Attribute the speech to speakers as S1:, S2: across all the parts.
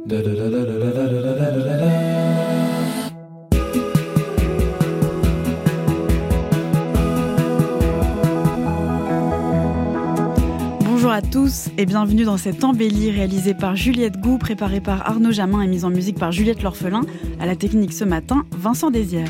S1: Bonjour à tous et bienvenue dans cette embellie réalisée par Juliette Gou, préparée par Arnaud Jamin et mise en musique par Juliette L'Orphelin. À la technique ce matin, Vincent Désières.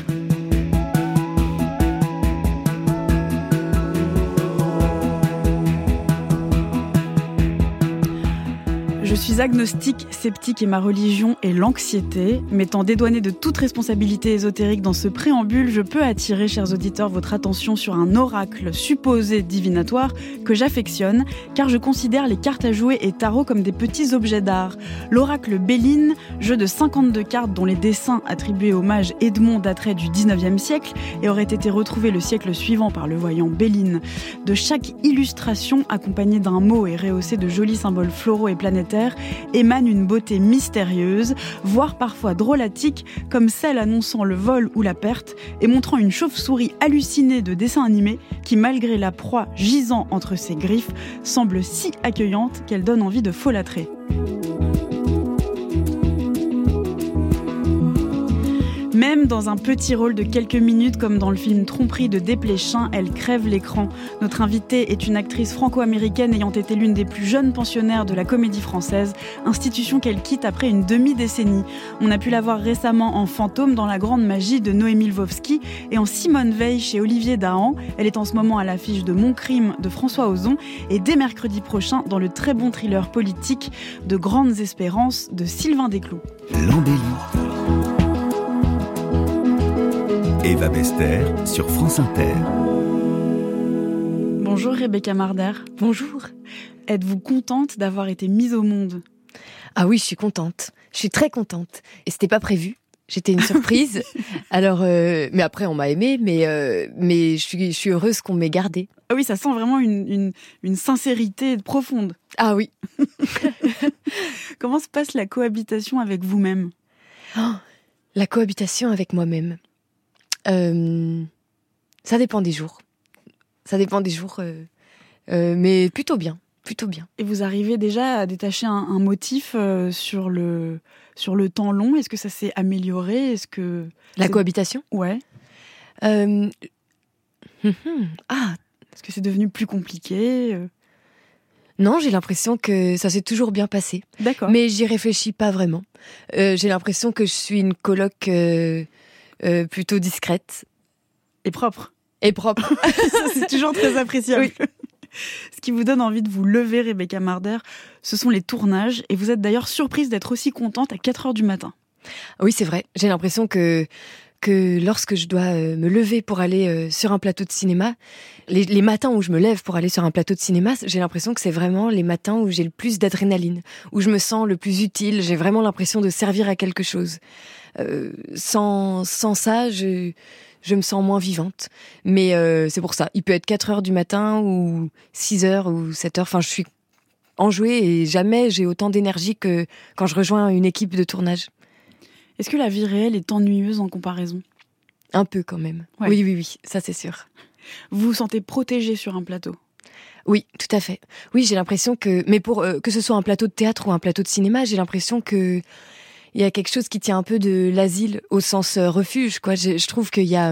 S1: Je suis agnostique, sceptique et ma religion est l'anxiété. M'étant dédouanée de toute responsabilité ésotérique dans ce préambule, je peux attirer, chers auditeurs, votre attention sur un oracle supposé divinatoire que j'affectionne, car je considère les cartes à jouer et tarot comme des petits objets d'art. L'oracle Béline, jeu de 52 cartes dont les dessins attribués au mage Edmond dateraient du 19e siècle et auraient été retrouvés le siècle suivant par le voyant Béline. De chaque illustration, accompagnée d'un mot et rehaussée de jolis symboles floraux et planétaires, émane une beauté mystérieuse, voire parfois drôlatique, comme celle annonçant le vol ou la perte, et montrant une chauve-souris hallucinée de dessin animé qui, malgré la proie gisant entre ses griffes, semble si accueillante qu'elle donne envie de folâtrer. Même dans un petit rôle de quelques minutes, comme dans le film Tromperie de Desplechin, elle crève l'écran. Notre invitée est une actrice franco-américaine ayant été l'une des plus jeunes pensionnaires de la comédie française, institution qu'elle quitte après une demi-décennie. On a pu la voir récemment en Fantôme dans La Grande Magie de Noémie Lvovsky et en Simone Veil chez Olivier Dahan. Elle est en ce moment à l'affiche de Mon Crime de François Ozon et dès mercredi prochain dans le très bon thriller politique de Grandes Espérances de Sylvain Desclous.
S2: L'embellie. Eva Bester sur France Inter.
S1: Bonjour Rebecca Marder.
S3: Bonjour.
S1: Êtes-vous contente d'avoir été mise au monde ?
S3: Ah oui, je suis contente. Je suis très contente. Et c'était pas prévu. J'étais une surprise. Alors, mais après on m'a aimée, mais je suis heureuse qu'on m'ait gardée.
S1: Ah oui, ça sent vraiment une sincérité profonde.
S3: Ah oui.
S1: Comment se passe la cohabitation avec vous-même ?
S3: La cohabitation avec moi-même. Ça dépend des jours. Mais plutôt bien.
S1: Et vous arrivez déjà à détacher un motif sur le temps long ? Est-ce que ça s'est amélioré ?
S3: La cohabitation ?
S1: Ouais. Est-ce que c'est devenu plus compliqué ?
S3: Non, j'ai l'impression que ça s'est toujours bien passé.
S1: D'accord.
S3: Mais j'y réfléchis pas vraiment. J'ai l'impression que je suis une coloc plutôt discrète.
S1: Et propre.
S3: C'est
S1: toujours très appréciable.
S3: Oui.
S1: Ce qui vous donne envie de vous lever, Rebecca Marder, ce sont les tournages. Et vous êtes d'ailleurs surprise d'être aussi contente à 4h du matin.
S3: Oui, c'est vrai. J'ai l'impression que lorsque je dois me lever pour aller sur un plateau de cinéma, les matins où je me lève pour aller sur un plateau de cinéma, j'ai l'impression que c'est vraiment les matins où j'ai le plus d'adrénaline, où je me sens le plus utile. J'ai vraiment l'impression de servir à quelque chose. Sans ça, je me sens moins vivante. Mais c'est pour ça. Il peut être 4h du matin ou 6h ou 7h. Enfin, je suis enjouée et jamais j'ai autant d'énergie que quand je rejoins une équipe de tournage.
S1: Est-ce que la vie réelle est ennuyeuse en comparaison ?
S3: Un peu quand même.
S1: Ouais.
S3: Oui, ça c'est sûr.
S1: Vous vous sentez protégée sur un plateau ?
S3: Oui, tout à fait. Oui, j'ai l'impression que... Mais pour que ce soit un plateau de théâtre ou un plateau de cinéma, j'ai l'impression que il y a quelque chose qui tient un peu de l'asile au sens refuge, quoi. Je trouve qu'il y a...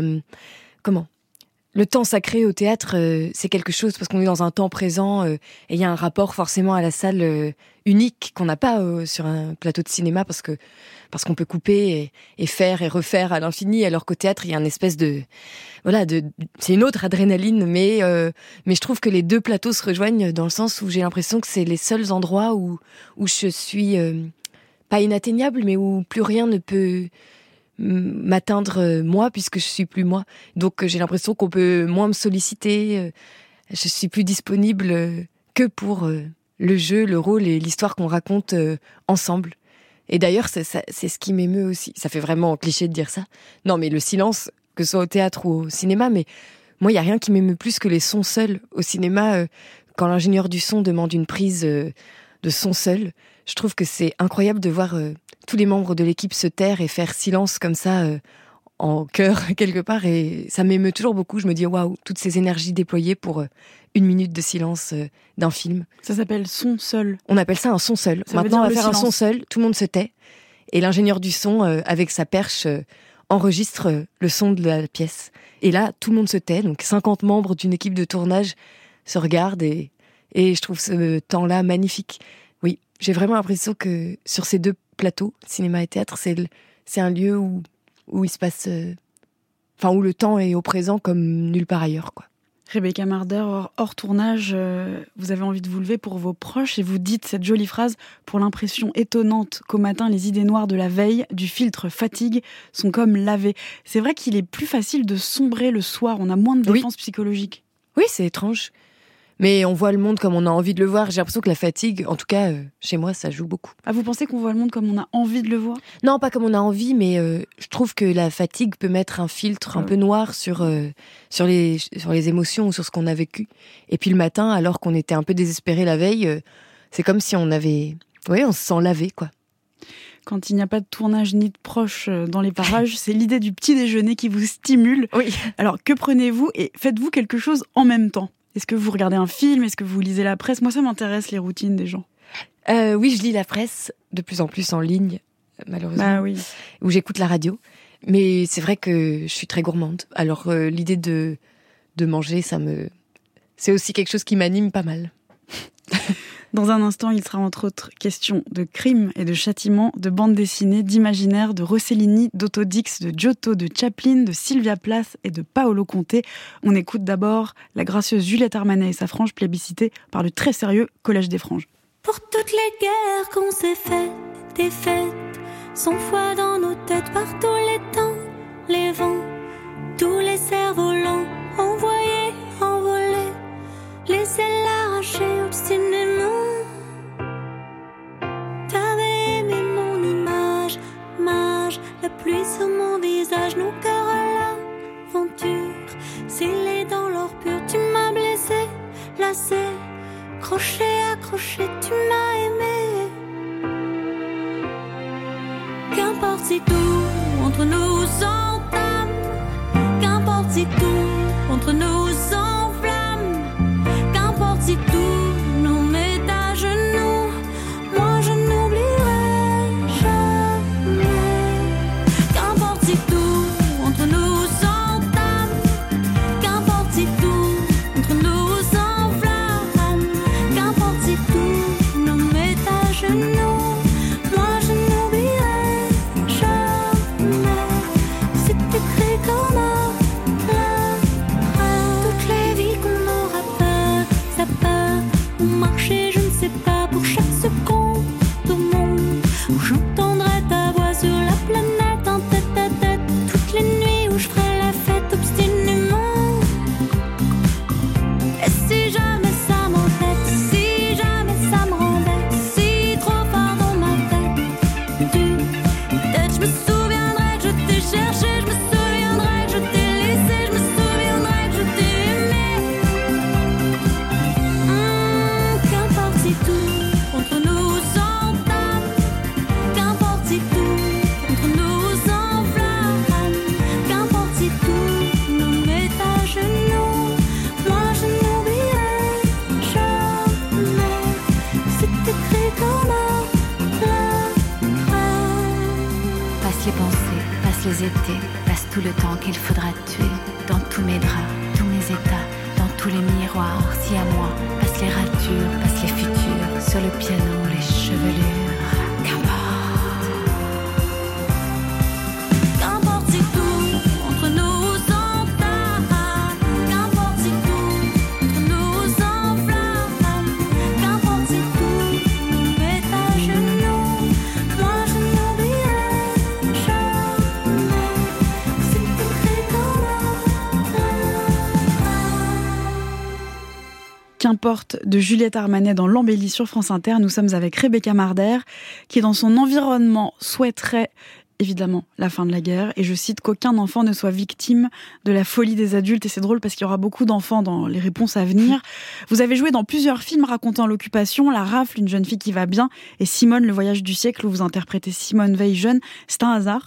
S3: Le temps sacré au théâtre, c'est quelque chose parce qu'on est dans un temps présent et il y a un rapport forcément à la salle unique qu'on n'a pas sur un plateau de cinéma parce qu'on peut couper et faire et refaire à l'infini, alors qu'au théâtre il y a une espèce de c'est une autre adrénaline, mais je trouve que les deux plateaux se rejoignent dans le sens où j'ai l'impression que c'est les seuls endroits où je suis pas inatteignable, mais où plus rien ne peut m'atteindre moi, puisque je suis plus moi. Donc j'ai l'impression qu'on peut moins me solliciter, je suis plus disponible que pour le jeu, le rôle et l'histoire qu'on raconte ensemble. Et d'ailleurs, c'est ce qui m'émeut aussi. Ça fait vraiment cliché de dire ça. Non, mais le silence, que ce soit au théâtre ou au cinéma, mais moi, il n'y a rien qui m'émeut plus que les sons seuls. Au cinéma, quand l'ingénieur du son demande une prise de son seul, je trouve que c'est incroyable de voir tous les membres de l'équipe se taire et faire silence comme ça en chœur quelque part, et ça m'émeut toujours beaucoup. Je me dis waouh, toutes ces énergies déployées pour 1 minute de silence d'un film.
S1: Ça s'appelle son seul.
S3: On appelle ça un son seul.
S1: Ça
S3: Maintenant, on va
S1: veut dire
S3: faire
S1: le
S3: un son seul, tout le monde se tait, et l'ingénieur du son, avec sa perche, enregistre le son de la pièce. Et là, tout le monde se tait, donc 50 membres d'une équipe de tournage se regardent, et je trouve ce temps-là magnifique. Oui, j'ai vraiment l'impression que sur ces 2 plateaux, cinéma et théâtre, c'est un lieu où il se passe... où le temps est au présent comme nulle part ailleurs, quoi.
S1: Rebecca Marder, hors tournage, vous avez envie de vous lever pour vos proches et vous dites cette jolie phrase: pour l'impression étonnante qu'au matin, les idées noires de la veille, du filtre fatigue, sont comme lavées. C'est vrai qu'il est plus facile de sombrer le soir, on a moins de défense psychologique.
S3: Oui, c'est étrange. Mais on voit le monde comme on a envie de le voir. J'ai l'impression que la fatigue, en tout cas, chez moi, ça joue beaucoup.
S1: Ah, vous pensez qu'on voit le monde comme on a envie de le voir ?
S3: Non, pas comme on a envie, mais je trouve que la fatigue peut mettre un filtre un peu noir sur les émotions ou sur ce qu'on a vécu. Et puis le matin, alors qu'on était un peu désespéré la veille, c'est comme si on se sent lavé, quoi.
S1: Quand il n'y a pas de tournage ni de proches dans les parages, c'est l'idée du petit déjeuner qui vous stimule.
S3: Oui.
S1: Alors, que prenez-vous et faites-vous quelque chose en même temps ? Est-ce que vous regardez un film ? Est-ce que vous lisez la presse ? Moi, ça m'intéresse, les routines des gens.
S3: Oui, je lis la presse, de plus en plus en ligne, malheureusement.
S1: Bah oui.
S3: Ou j'écoute la radio. Mais c'est vrai que je suis très gourmande. Alors, l'idée de manger, c'est aussi quelque chose qui m'anime pas mal.
S1: Dans un instant, il sera entre autres question de crime et de châtiment, de bande dessinée, d'imaginaire, de Rossellini, d'Otto Dix, de Giotto, de Chaplin, de Sylvia Plath et de Paolo Conte. On écoute d'abord la gracieuse Juliette Armanet et sa frange plébiscitée par le très sérieux Collège des Franges.
S4: Pour toutes les guerres qu'on s'est faites, des fêtes, 100 fois dans nos têtes, par tous les temps, les vents, tous les cerfs-volants, envoyés, envolés, les ailes arrachées obstinément. T'avais aimé mon image, la pluie sur mon visage, nos cœurs à l'aventure, scellés dans l'or pur, tu m'as blessé, lassé, crochet, accroché, tu m'as aimé. Qu'importe si tout entre nous s'entame, qu'importe si tout entre nous s'enflamme, qu'importe si tout nous met à genoux, moi je n'oublierai jamais. Qu'importe si tout entre nous s'entame, qu'importe si tout entre nous s'enflamme, qu'importe si tout nous met à genoux, moi je n'oublierai jamais. C'est écrit comme un toutes les vies qu'on aura peur, ça peur, ou marcher je ne sais pas pour chaque seconde au monde, où j'entendrai ta voix sur la planète en tête à tête, toutes les nuits où je ferai la fête obstinément. Et si jamais ça m'embête, si jamais ça me rembête, si trop fort dans ma tête, peut-être je me souviendrai que je t'ai cherché, je me souviendrai que je t'ai laissé, je me souviendrai que je t'ai aimé. Qu'importe si tout entre nous s'entame, qu'importe si tout entre nous s'enflamme, qu'importe si tout nous met à genoux, moi je n'oublierai jamais. C'est écrit comme un
S5: Passe les pensées, passe les étés, passe tout le temps qu'il faudra tuer. Dans tous mes draps, tous mes états, dans tous les miroirs, si à moi. Passe les ratures, passe les futurs, sur le piano, les chevelures.
S4: Qu'importe si tout entre nous s'entame, qu'importe si tout entre nous s'enflamme, qu'importe si tout nous met à genoux, moi je n'oublierai jamais. C'est écrit comme
S1: Qu'importe de Juliette Armanet dans l'embellie sur France Inter. Nous sommes avec Rebecca Marder qui dans son environnement souhaiterait évidemment la fin de la guerre et je cite qu'aucun enfant ne soit victime de la folie des adultes et c'est drôle parce qu'il y aura beaucoup d'enfants dans les réponses à venir. Vous avez joué dans plusieurs films racontant l'occupation, La Rafle, Une jeune fille qui va bien et Simone, le voyage du siècle où vous interprétez Simone Veil jeune. C'est un hasard ?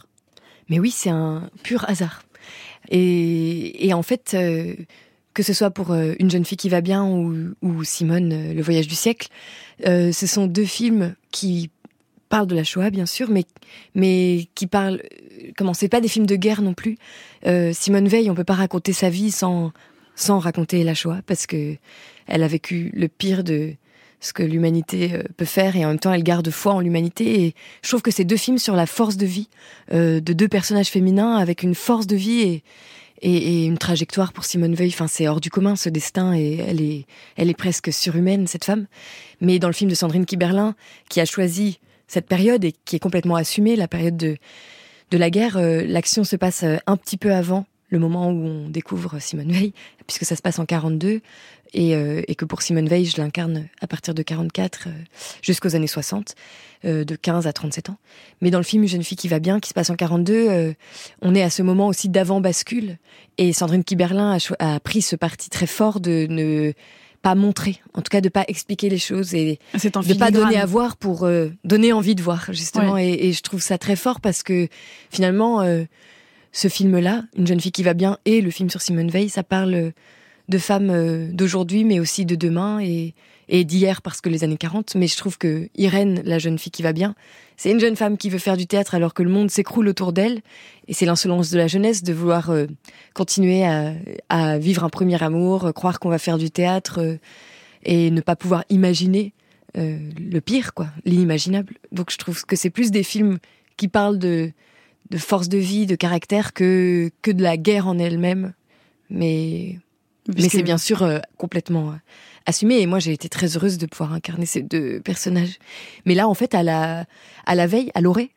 S3: Mais oui, c'est un pur hasard. Et en fait, que ce soit pour Une jeune fille qui va bien ou Simone, Le voyage du siècle, ce sont deux films qui parlent de la Shoah, bien sûr, mais qui parlent... c'est pas des films de guerre non plus. Simone Veil, on peut pas raconter sa vie sans raconter la Shoah, parce que elle a vécu le pire de ce que l'humanité peut faire, et en même temps elle garde foi en l'humanité. Et je trouve que c'est deux films sur la force de vie de deux personnages féminins avec une force de vie et une trajectoire pour Simone Veil. Enfin, c'est hors du commun, ce destin, et elle est presque surhumaine, cette femme. Mais dans le film de Sandrine Kiberlin, qui a choisi cette période et qui est complètement assumée, la période de la guerre, l'action se passe un petit peu avant le moment où on découvre Simone Veil, puisque ça se passe en 42, et que pour Simone Veil, je l'incarne à partir de 44 jusqu'aux années 60, de 15 à 37 ans. Mais dans le film Une jeune fille qui va bien, qui se passe en 42, on est à ce moment aussi d'avant-bascule, et Sandrine Kiberlin a pris ce parti très fort de ne pas montrer, en tout cas de pas expliquer les choses, et de pas donner à voir pour donner envie de voir, justement. Ouais. Et je trouve ça très fort, parce que finalement, ce film-là, Une jeune fille qui va bien, et le film sur Simone Veil, ça parle de femmes d'aujourd'hui, mais aussi de demain, et d'hier, parce que les années 40. Mais je trouve que Irène, la jeune fille qui va bien, c'est une jeune femme qui veut faire du théâtre alors que le monde s'écroule autour d'elle, et c'est l'insolence de la jeunesse de vouloir continuer à vivre un premier amour, croire qu'on va faire du théâtre, et ne pas pouvoir imaginer le pire, quoi, l'inimaginable. Donc je trouve que c'est plus des films qui parlent de force de vie, de caractère, que de la guerre en elle-même. Mais c'est bien sûr complètement assumé. Et moi, j'ai été très heureuse de pouvoir incarner ces deux personnages. Mais là, en fait, à la veille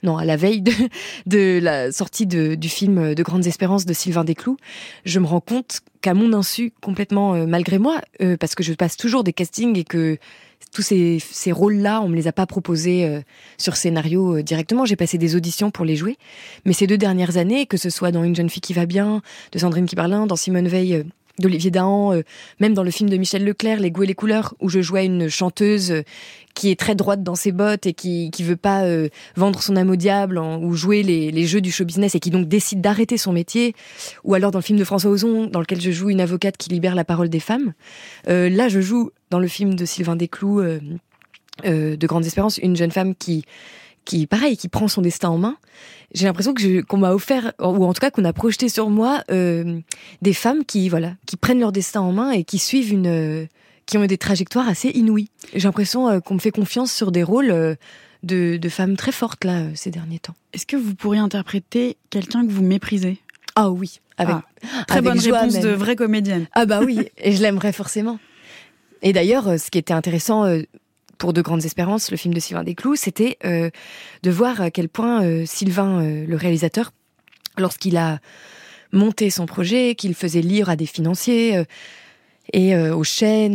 S3: de la sortie du film De Grandes Espérances de Sylvain Desclous, je me rends compte qu'à mon insu, complètement malgré moi, parce que je passe toujours des castings et que tous ces rôles-là, on me les a pas proposés sur scénario directement. J'ai passé des auditions pour les jouer. Mais ces 2 dernières années, que ce soit dans Une jeune fille qui va bien, de Sandrine Kiberlin, dans Simone Veil, d'Olivier Dahan, même dans le film de Michel Leclerc, Les goûts et les couleurs, où je jouais une chanteuse qui est très droite dans ses bottes et qui veut pas vendre son âme au diable ou jouer les jeux du show business, et qui donc décide d'arrêter son métier. Ou alors dans le film de François Ozon, dans lequel je joue une avocate qui libère la parole des femmes. Là, je joue dans le film de Sylvain Desclous, De Grandes Espérances, une jeune femme qui prend son destin en main. J'ai l'impression qu'on m'a offert, ou en tout cas qu'on a projeté sur moi, des femmes qui prennent leur destin en main et qui suivent qui ont des trajectoires assez inouïes. J'ai l'impression qu'on me fait confiance sur des rôles de femmes très fortes là ces derniers temps.
S1: Est-ce que vous pourriez interpréter quelqu'un que vous méprisez ?
S3: Ah oui,
S1: très bonne réponse de vraie comédienne.
S3: Ah bah oui, et je l'aimerais forcément. Et d'ailleurs, ce qui était intéressant pour De Grandes Espérances, le film de Sylvain Desclous, c'était de voir à quel point Sylvain, le réalisateur, lorsqu'il a monté son projet, qu'il faisait lire à des financiers et aux chaînes,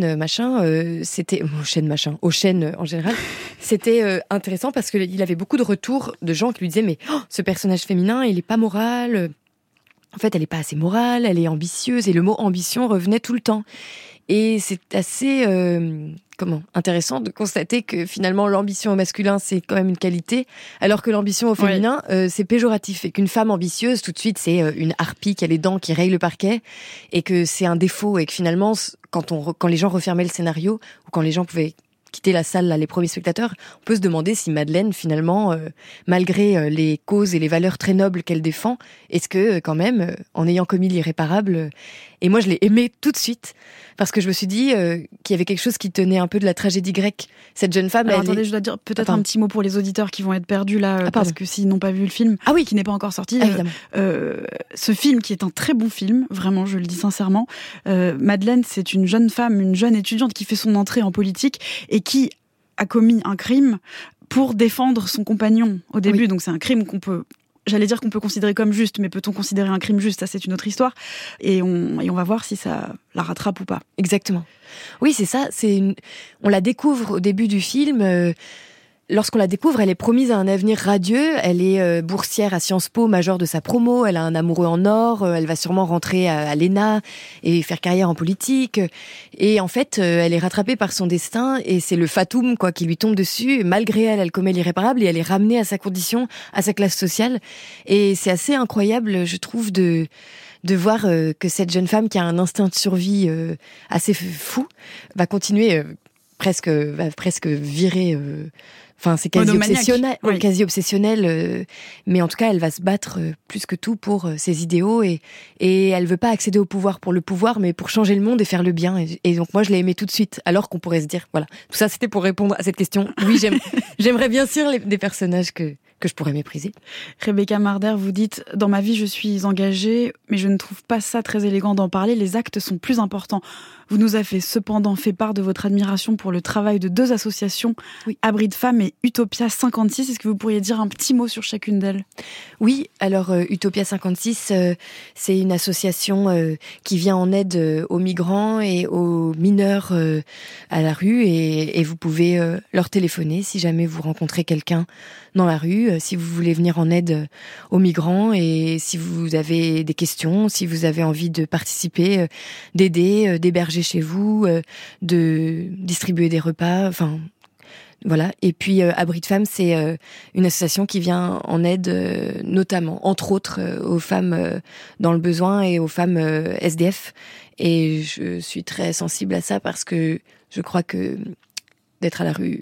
S3: aux chaînes en général, c'était intéressant parce qu'il avait beaucoup de retours de gens qui lui disaient « Mais ce personnage féminin, il est pas moral. En fait, elle est pas assez morale, elle est ambitieuse. » Et le mot « ambition » revenait tout le temps. Et c'est assez intéressant de constater que finalement l'ambition au masculin c'est quand même une qualité, alors que l'ambition au féminin c'est péjoratif, et qu'une femme ambitieuse tout de suite c'est une harpie qui a les dents qui raye le parquet, et que c'est un défaut, et que finalement quand les gens refermaient le scénario, ou quand les gens pouvaient quitter la salle, là, les premiers spectateurs, on peut se demander si Madeleine, finalement, malgré les causes et les valeurs très nobles qu'elle défend, est-ce que, quand même, en ayant commis l'irréparable... Et moi, je l'ai aimée tout de suite, parce que je me suis dit qu'il y avait quelque chose qui tenait un peu de la tragédie grecque. Cette jeune femme...
S1: Alors, attendez, je dois dire peut-être un petit mot pour les auditeurs qui vont être perdus, là, parce que s'ils n'ont pas vu le film, qui n'est pas encore sorti.
S3: Évidemment.
S1: Ce film, qui est un très bon film, vraiment, je le dis sincèrement, Madeleine, c'est une jeune femme, une jeune étudiante qui fait son entrée en politique, et qui a commis un crime pour défendre son compagnon au début. Oui. Donc c'est un crime qu'on peut considérer comme juste, mais peut-on considérer un crime juste ? Ça, c'est une autre histoire. Et on va voir si ça la rattrape ou pas.
S3: Exactement. Oui, c'est ça. On la découvre au début du film. lorsqu'on la découvre, elle est promise à un avenir radieux. Elle est boursière à Sciences Po, majeure de sa promo. Elle a un amoureux en or. Elle va sûrement rentrer à l'ENA et faire carrière en politique. Et en fait, elle est rattrapée par son destin et c'est le fatum quoi qui lui tombe dessus. Et malgré elle, elle commet l'irréparable et elle est ramenée à sa condition, à sa classe sociale. Et c'est assez incroyable, je trouve, de voir que cette jeune femme qui a un instinct de survie assez fou va continuer va presque virer. Enfin, c'est quasi obsessionnel,
S1: oui.
S3: quasi obsessionnel. Mais en tout cas, elle va se battre plus que tout pour ses idéaux et elle veut pas accéder au pouvoir pour le pouvoir, mais pour changer le monde et faire le bien. Et donc moi, je l'ai aimée tout de suite. Alors qu'on pourrait se dire, voilà, tout ça, c'était pour répondre à cette question. Oui, j'aimerais bien sûr des personnages que je pourrais mépriser.
S1: Rebecca Marder, vous dites « Dans ma vie, je suis engagée, mais je ne trouve pas ça très élégant d'en parler. Les actes sont plus importants. » Vous nous avez cependant fait part de votre admiration pour le travail de 2 associations,
S3: oui.
S1: Abri de femmes et Utopia 56. Est-ce que vous pourriez dire un petit mot sur chacune d'elles ?
S3: Oui, alors Utopia 56, c'est une association qui vient en aide aux migrants et aux mineurs à la rue et vous pouvez leur téléphoner si jamais vous rencontrez quelqu'un dans la rue, si vous voulez venir en aide aux migrants et si vous avez des questions, si vous avez envie de participer, d'aider, d'héberger chez vous, de distribuer des repas, enfin voilà. Et puis Abri de femmes, c'est une association qui vient en aide notamment, entre autres, aux femmes dans le besoin et aux femmes SDF. Et je suis très sensible à ça parce que je crois que d'être à la rue,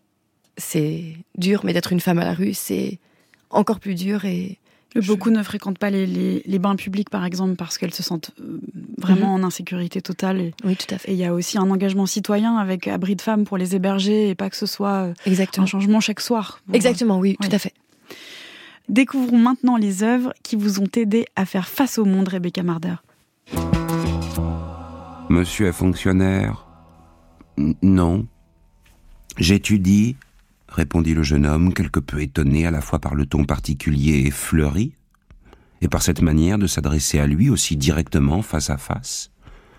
S3: c'est dur, mais d'être une femme à la rue, c'est encore plus dur. Et
S1: beaucoup ne fréquentent pas les bains publics, par exemple, parce qu'elles se sentent vraiment en insécurité totale.
S3: Oui, tout à fait.
S1: Et il y a aussi un engagement citoyen avec Abri de femmes pour les héberger et pas que ce soit
S3: Exactement.
S1: un changement chaque soir.
S3: Exactement, oui, tout à fait.
S1: Découvrons maintenant les œuvres qui vous ont aidé à faire face au monde, Rebecca Marder.
S6: Monsieur est fonctionnaire ? Non. J'étudie, répondit le jeune homme, quelque peu étonné à la fois par le ton particulier et fleuri, et par cette manière de s'adresser à lui aussi directement, face à face.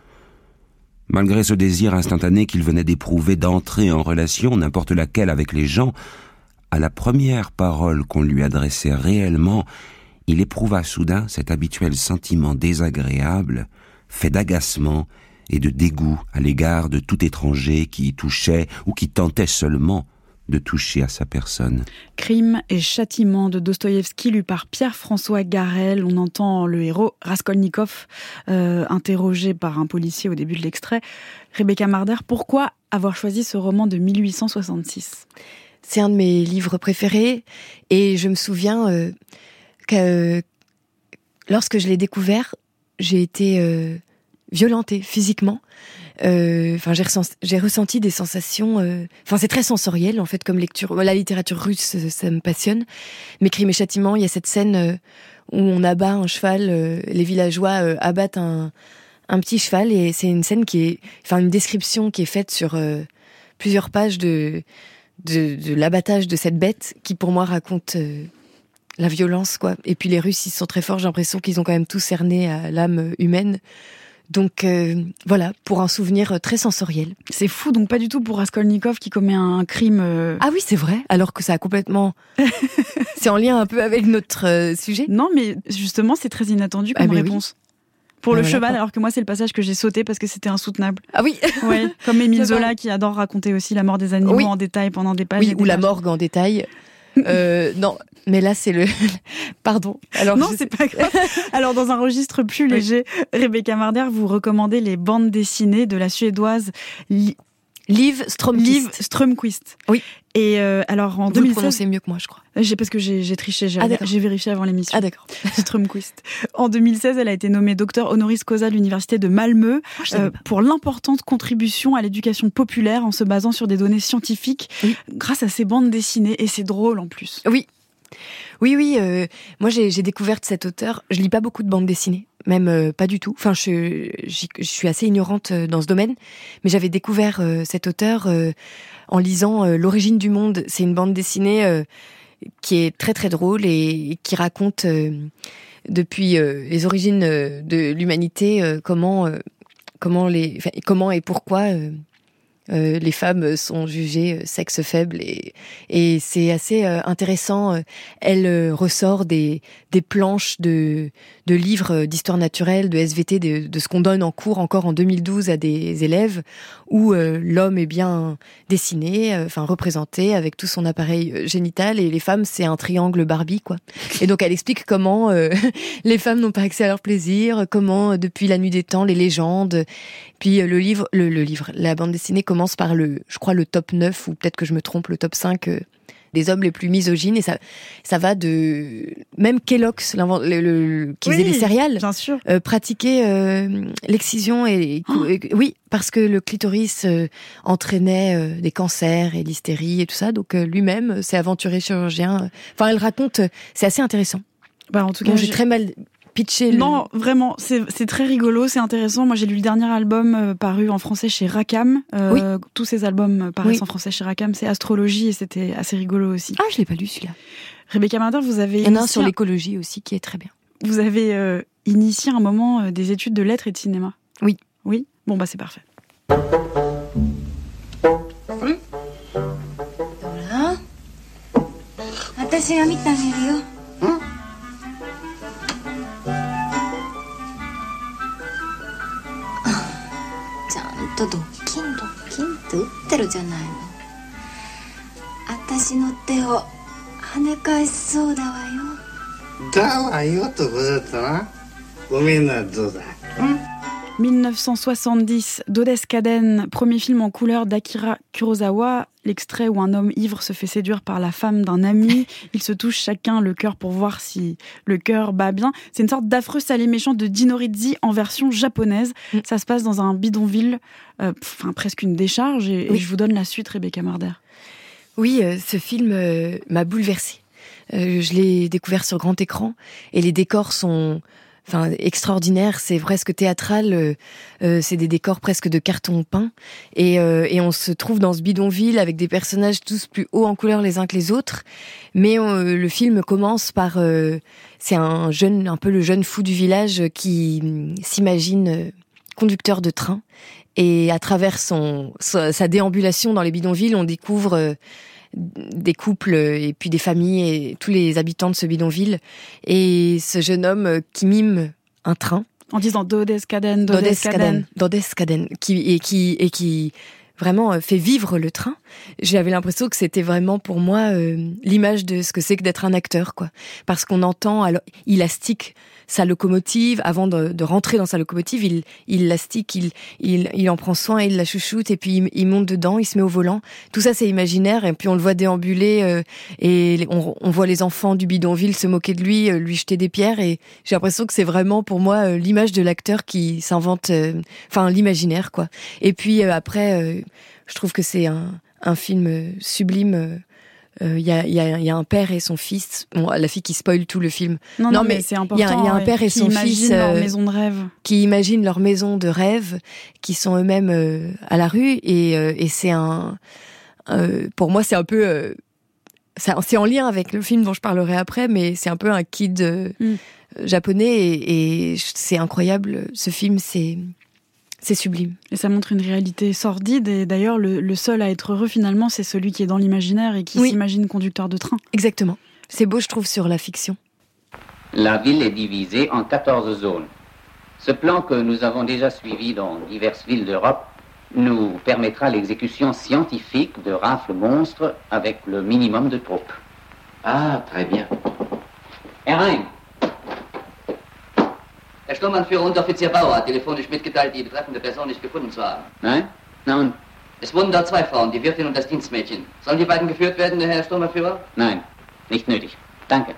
S6: Malgré ce désir instantané qu'il venait d'éprouver d'entrer en relation, n'importe laquelle, avec les gens, à la première parole qu'on lui adressait réellement, il éprouva soudain cet habituel sentiment désagréable, fait d'agacement et de dégoût à l'égard de tout étranger qui y touchait ou qui tentait seulement de toucher à sa personne.
S1: Crime et châtiment de Dostoïevski, lu par Pierre-François Garel. On entend le héros Raskolnikov interrogé par un policier au début de l'extrait. Rebecca Marder, pourquoi avoir choisi ce roman de 1866 ?
S3: C'est un de mes livres préférés et je me souviens que lorsque je l'ai découvert, j'ai été violentée physiquement. J'ai ressenti des sensations. C'est très sensoriel en fait comme lecture. La littérature russe, ça me passionne. Mais Crime et châtiment, il y a cette scène où on abat un cheval. Les villageois abattent un petit cheval et c'est une scène qui est, une description qui est faite sur plusieurs pages de l'abattage de cette bête qui pour moi raconte la violence quoi. Et puis les Russes ils sont très forts, j'ai l'impression qu'ils ont quand même tout cerné à l'âme humaine. Donc voilà, pour un souvenir très sensoriel.
S1: C'est fou, donc pas du tout pour Raskolnikov qui commet un crime...
S3: Ah oui, c'est vrai, alors que ça a complètement... c'est en lien un peu avec notre sujet.
S1: Non, mais justement, c'est très inattendu comme réponse. Oui. Pour le cheval, alors que moi, c'est le passage que j'ai sauté parce que c'était insoutenable.
S3: Ah oui.
S1: Ouais, comme Émile Zola qui adore raconter aussi la mort des animaux en détail pendant des pages.
S3: Oui, ou la morgue en détail. Non, mais là c'est le... Pardon. Alors,
S1: non, c'est pas grave. Alors dans un registre plus léger, Rebecca Marder, vous recommandez les bandes dessinées de la suédoise
S3: Liv
S1: Strömquist.
S3: Oui.
S1: Et alors en
S3: vous
S1: 2016,
S3: le prononcez mieux que moi, je crois.
S1: Parce que j'ai triché, j'ai vérifié avant l'émission.
S3: Ah d'accord.
S1: Strömquist. En 2016, elle a été nommée docteur honoris causa de l'université de Malmö pour l'importante contribution à l'éducation populaire en se basant sur des données scientifiques grâce à ses bandes dessinées et c'est drôle en plus.
S3: Oui. Moi j'ai découvert cet auteur. Je lis pas beaucoup de bandes dessinées, même pas du tout. Je suis assez ignorante dans ce domaine, mais j'avais découvert cet auteur en lisant L'origine du monde. C'est une bande dessinée qui est très très drôle et qui raconte depuis les origines de l'humanité comment et pourquoi Les femmes sont jugées sexe faible et c'est assez intéressant. Elle ressort des planches de livres d'histoire naturelle, de SVT, de ce qu'on donne en cours encore en 2012 à des élèves, où l'homme est bien dessiné, représenté avec tout son appareil génital, et les femmes c'est un triangle Barbie, quoi. Et donc elle explique comment les femmes n'ont pas accès à leur plaisir, comment depuis la nuit des temps les légendes. Puis le livre, la bande dessinée commence par je crois le top 9, ou peut-être que je me trompe, le top 5 des hommes les plus misogynes, et ça va de même Kellogg's, qui faisait des céréales,
S1: bien sûr,
S3: pratiquer l'excision oui, parce que le clitoris entraînait des cancers et l'hystérie et tout ça, donc lui-même s'est aventuré chirurgien. Elle raconte, c'est assez intéressant.
S1: En tout cas,
S3: j'ai très mal pitché.
S1: Non, vraiment, c'est très rigolo, c'est intéressant. Moi, j'ai lu le dernier album paru en français chez Rackham.
S3: Oui.
S1: Tous ces albums paraissent en français chez Rackham. C'est Astrologie, et c'était assez rigolo aussi.
S3: Ah, je l'ai pas lu celui-là.
S1: Rebecca Marder, vous avez...
S3: Il y en a un sur l'écologie aussi qui est très bien.
S1: Vous avez initié un moment des études de lettres et de cinéma.
S3: Oui.
S1: Oui ? Bon, c'est parfait.
S5: Voilà. 私が見てあげるよ。ちゃんとドッキンドッキンって打ってるじゃないの。私の手を跳ね返しそうだわよ。
S7: だわよってことだったな。ごめんな、どうだ。
S1: 1970, Dodescaden, premier film en couleur d'Akira Kurosawa, l'extrait où un homme ivre se fait séduire par la femme d'un ami. Ils se touchent chacun le cœur pour voir si le cœur bat bien. C'est une sorte d'affreux salé méchant de Dino Rizzi en version japonaise. Ça se passe dans un bidonville, presque une décharge. Et je vous donne la suite, Rebecca Marder.
S3: Oui, ce film m'a bouleversée. Je l'ai découvert sur grand écran et les décors sont... extraordinaire, c'est presque théâtral, c'est des décors presque de carton peint, et on se trouve dans ce bidonville avec des personnages tous plus hauts en couleur les uns que les autres, mais le film commence par c'est un peu le jeune fou du village qui s'imagine conducteur de train, et à travers sa déambulation dans les bidonvilles, on découvre des couples et puis des familles et tous les habitants de ce bidonville, et ce jeune homme qui mime un train
S1: en disant Dodescaden,
S3: qui vraiment fait vivre le train. J'avais l'impression que c'était vraiment pour moi l'image de ce que c'est que d'être un acteur, quoi, parce qu'on entend, alors il astique sa locomotive avant de rentrer dans sa locomotive, il l'astique, il en prend soin, il la chouchoute, et puis il monte dedans, il se met au volant. Tout ça c'est imaginaire, et puis on le voit déambuler, et on voit les enfants du bidonville se moquer de lui jeter des pierres, et j'ai l'impression que c'est vraiment pour moi l'image de l'acteur qui s'invente, l'imaginaire, quoi. Et puis après, je trouve que c'est un film sublime. Il y a un père et son fils. Bon, la fille qui spoil tout le film.
S1: Non, mais c'est important.
S3: Il y a un père et son fils
S1: leur maison de rêve,
S3: qui imaginent leur maison de rêve, qui sont eux-mêmes à la rue, et c'est pour moi c'est un peu c'est en lien avec le film dont je parlerai après, mais c'est un peu un kid japonais, et c'est incroyable. Ce film, c'est sublime.
S1: Et ça montre une réalité sordide, et d'ailleurs le seul à être heureux finalement, c'est celui qui est dans l'imaginaire et qui s'imagine conducteur de train.
S3: Exactement. C'est beau, je trouve, sur la fiction.
S8: La ville est divisée en 14 zones. Ce plan que nous avons déjà suivi dans diverses villes d'Europe nous permettra l'exécution scientifique de rafles monstres avec le minimum de troupes.
S9: Ah, très bien.
S8: Herein!
S9: Herr Sturmanführer, Unteroffizier Bauer hat telefonisch mitgeteilt, die betreffende Person nicht gefunden zu haben.
S8: Nein? Non.
S9: Es wurden dort 2 Frauen, die Wirtin und das Dienstmädchen. Sollen die beiden geführt werden, Herr Sturmanführer?
S8: Nein, nicht nötig. Danke.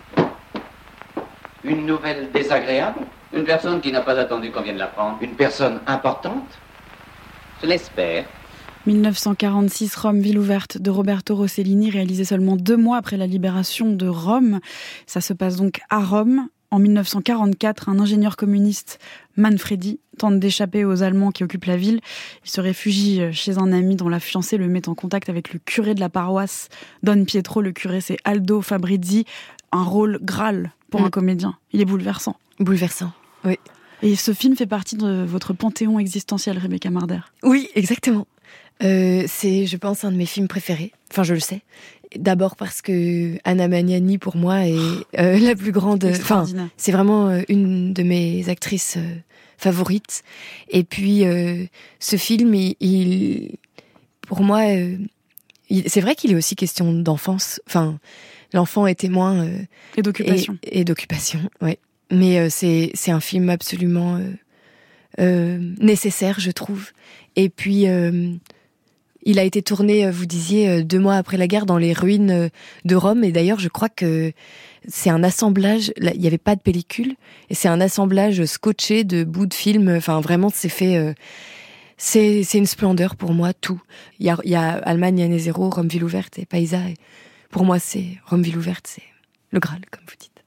S9: Une nouvelle désagréable?
S8: Une personne qui n'a pas attendu qu'on vienne la prendre.
S9: Une personne importante?
S8: Je l'espère.
S1: 1946, Rome, ville ouverte de Roberto Rossellini, réalisé seulement 2 mois après la libération de Rome. Ça se passe donc à Rome. En 1944, un ingénieur communiste, Manfredi, tente d'échapper aux Allemands qui occupent la ville. Il se réfugie chez un ami dont la fiancée le met en contact avec le curé de la paroisse, Don Pietro. Le curé, c'est Aldo Fabrizi. Un rôle Graal pour un comédien. Il est bouleversant.
S3: Bouleversant, oui.
S1: Et ce film fait partie de votre panthéon existentiel, Rebecca Marder.
S3: Oui, exactement. C'est, je pense, un de mes films préférés. Enfin, je le sais. D'abord parce que Anna Magnani, pour moi, est la plus grande... Enfin, c'est vraiment une de mes actrices favorites. Et puis, ce film, pour moi, c'est vrai qu'il est aussi question d'enfance. Enfin, l'enfant est témoin...
S1: et d'occupation.
S3: Et d'occupation, ouais. Mais c'est un film absolument nécessaire, je trouve. Et puis... il a été tourné, vous disiez, 2 mois après la guerre dans les ruines de Rome. Et d'ailleurs, je crois que c'est un assemblage... Il n'y avait pas de pellicule. Et c'est un assemblage scotché de bouts de film. Enfin, vraiment, c'est fait... c'est une splendeur pour moi, tout. Il y a Allemagne année zéro, Rome ville ouverte et Paisa. Et pour moi, c'est Rome ville ouverte, c'est le Graal, comme vous dites.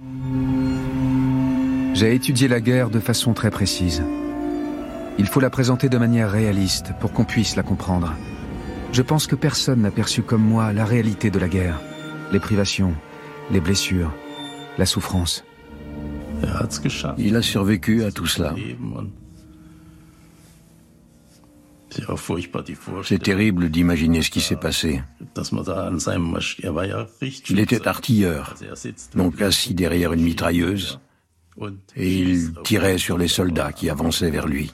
S10: J'ai étudié la guerre de façon très précise. Il faut la présenter de manière réaliste pour qu'on puisse la comprendre. Je pense que personne n'a perçu comme moi la réalité de la guerre. Les privations, les blessures, la souffrance.
S11: Il a survécu à tout cela. C'est terrible d'imaginer ce qui s'est passé. Il était artilleur, donc assis derrière une mitrailleuse, et il tirait sur les soldats qui avançaient vers lui.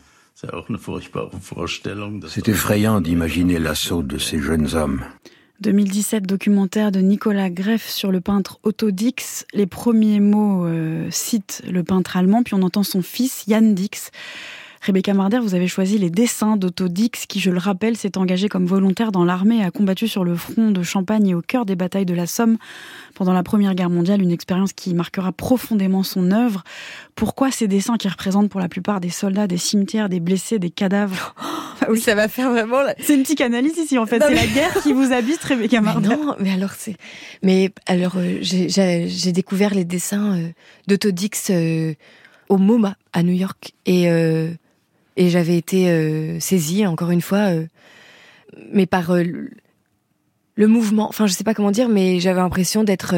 S11: C'est effrayant d'imaginer l'assaut de ces jeunes hommes.
S1: 2017, documentaire de Nicolas Greff sur le peintre Otto Dix. Les premiers mots citent le peintre allemand, puis on entend son fils, Jan Dix. Rebecca Marder, vous avez choisi les dessins d'Otto Dix, qui, je le rappelle, s'est engagé comme volontaire dans l'armée et a combattu sur le front de Champagne et au cœur des batailles de la Somme pendant la Première Guerre mondiale, une expérience qui marquera profondément son œuvre. Pourquoi ces dessins qui représentent pour la plupart des soldats, des cimetières, des blessés, des cadavres?
S3: Oui, ça va faire vraiment...
S1: C'est une psychanalyse ici, en fait.
S3: Non,
S1: c'est
S3: mais...
S1: la guerre qui vous habite, Rebecca Marder.
S3: Non, mais alors c'est... Mais alors, j'ai découvert les dessins d'Otto Dix au MoMA, à New York. Et j'avais été saisie, encore une fois, mais par le mouvement. Enfin, je sais pas comment dire, mais j'avais l'impression d'être...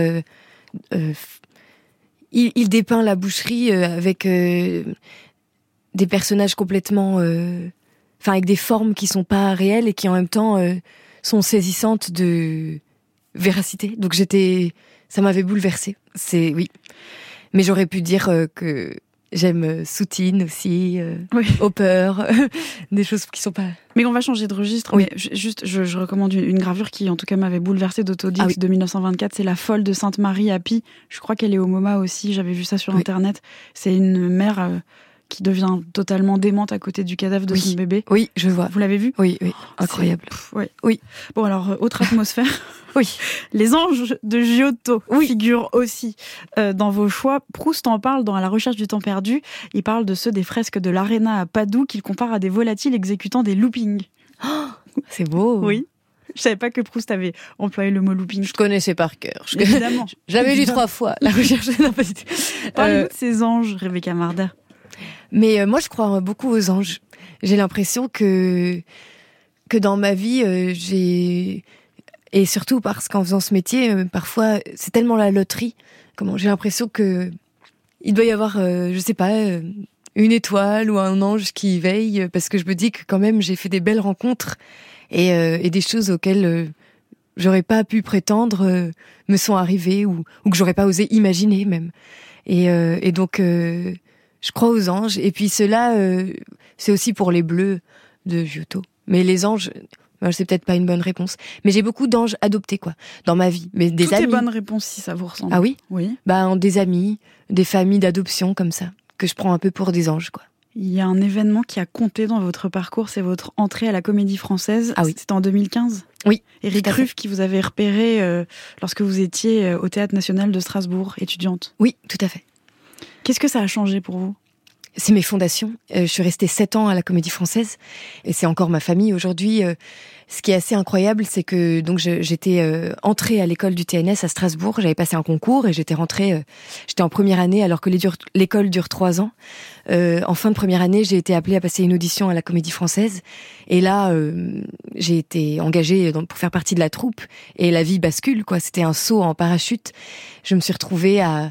S3: Il dépeint la boucherie avec des personnages complètement... Enfin, avec des formes qui sont pas réelles et qui, en même temps, sont saisissantes de véracité. Donc ça m'avait bouleversée. Oui. Mais j'aurais pu dire que... J'aime Soutine aussi, oui. Hopper, des choses qui sont pas...
S1: Mais on va changer de registre. Oui. Mais juste, je recommande une gravure qui, en tout cas, m'avait bouleversée d'Otto Dix de 1924. C'est La Folle de Sainte-Marie à Pie. Je crois qu'elle est au MoMA aussi. J'avais vu ça sur Internet. C'est une mère qui devient totalement démente à côté du cadavre de son bébé.
S3: Oui, je vois.
S1: Vous l'avez vu ?
S3: Oui. Incroyable.
S1: Oui. Bon, alors, autre atmosphère.
S3: Oui.
S1: Les anges de Giotto figurent aussi dans vos choix. Proust en parle dans À la recherche du temps perdu. Il parle de ceux des fresques de l'Arena à Padoue qu'il compare à des volatiles exécutant des loopings.
S3: Oh, c'est beau.
S1: Oui. Je savais pas que Proust avait employé le mot looping.
S3: Je connaissais par cœur.
S1: Évidemment.
S3: J'avais lu 3 fois La recherche de temps perdu.
S1: Parlez-nous de ces anges, Rebecca Marder.
S3: Mais moi, je crois beaucoup aux anges. J'ai l'impression que dans ma vie, et surtout parce qu'en faisant ce métier, parfois, c'est tellement la loterie. J'ai l'impression que il doit y avoir, je sais pas, une étoile ou un ange qui veille, parce que je me dis que quand même, j'ai fait des belles rencontres et des choses auxquelles j'aurais pas pu prétendre me sont arrivées ou que j'aurais pas osé imaginer même. Et donc, je crois aux anges. Et puis ceux-là, c'est aussi pour les bleus de Giotto. Mais les anges... c'est peut-être pas une bonne réponse, mais j'ai beaucoup d'anges adoptés dans ma vie, mais des amis.
S1: Toutes les bonnes réponses si ça vous ressemble.
S3: Ah oui,
S1: oui.
S3: Des amis, des familles d'adoption comme ça que je prends un peu pour des anges
S1: Il y a un événement qui a compté dans votre parcours, c'est votre entrée à la Comédie Française.
S3: Ah oui.
S1: C'était en 2015.
S3: Oui.
S1: Éric Ruff qui vous avait repéré lorsque vous étiez au Théâtre National de Strasbourg, étudiante.
S3: Oui, tout à fait.
S1: Qu'est-ce que ça a changé pour vous ?
S3: C'est mes fondations. Je suis restée 7 ans à la Comédie Française et c'est encore ma famille aujourd'hui. Ce qui est assez incroyable, c'est que donc j'étais entrée à l'école du TNS à Strasbourg. J'avais passé un concours et j'étais rentrée. J'étais en première année alors que l'école dure 3 ans. En fin de première année, j'ai été appelée à passer une audition à la Comédie Française et là, j'ai été engagée pour faire partie de la troupe et la vie bascule. C'était un saut en parachute. Je me suis retrouvée à